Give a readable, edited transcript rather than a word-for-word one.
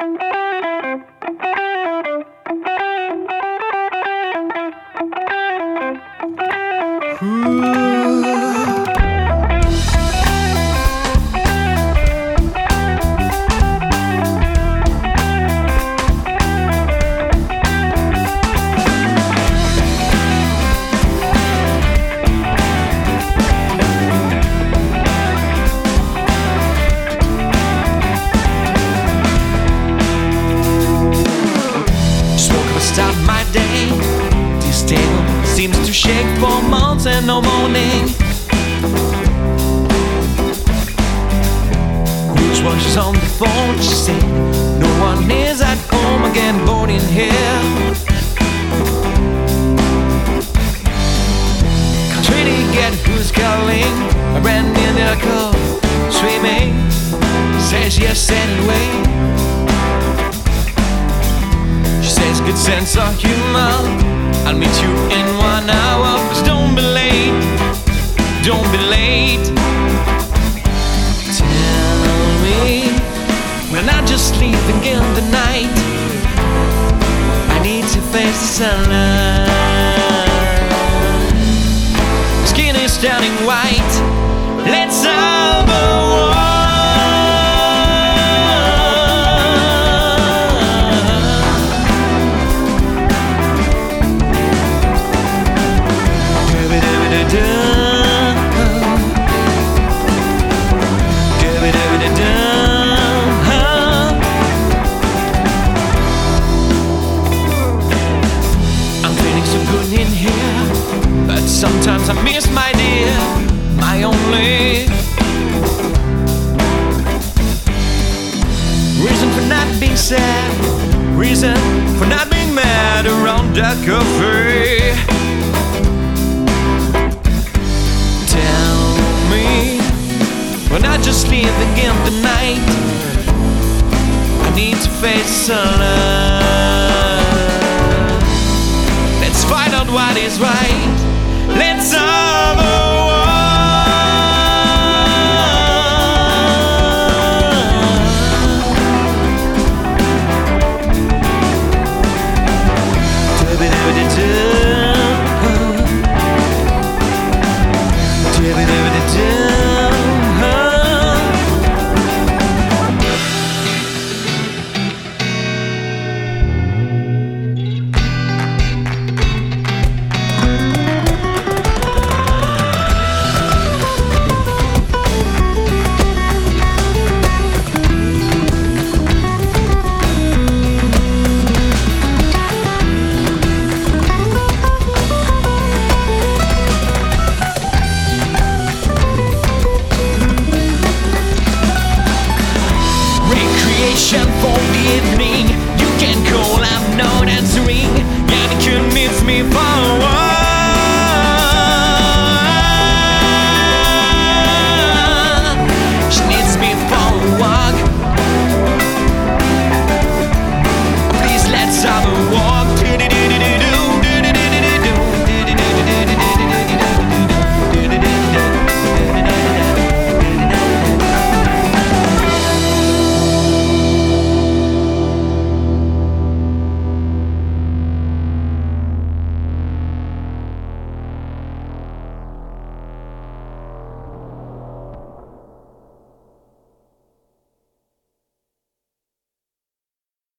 Start my day. This table seems to shake for months and no morning. Bruce was on the phone. She said no one is at home again, bored in here. Can't really get who's calling. I ran in the car, swimming. Says yes anyway. Says good sense of humor. I'll meet you in 1 hour. But don't be late. Don't be late. Tell me we're not just sleeping in the night. I need to face the sunlight. Skin is turning white. Let's have a walk. Sometimes I miss my dear, my only reason for not being sad, reason for not being mad around that cafe. Tell me we're not just living in the night. I need to face the sunlight. Let's find out what is right. Let's have a for the evening.